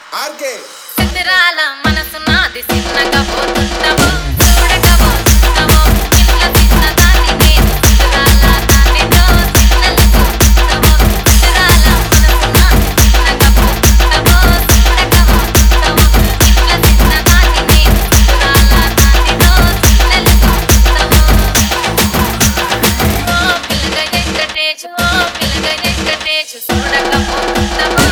RK చిత్రాల మనసు నాది చిన్నగా పోతుంటావో చూడకవో చూడవో ఇల్ల చిన్నదాన్ని నేను చిత్రాల దానితో చిన్నలకు చూడవో చిత్రాల మనసు నాది చిన్నగా పోతుంటావో చూడకవో చూడవో ఇల్ల చిన్నదాన్ని నేను చిత్రాల దానితో చిన్నలకు చూడవో ఓ పిల్లగా వెంకటేశు చూడకపోతుంటావో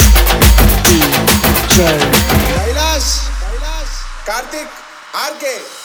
కైలాష్ కార్తిక్ ఆర్కే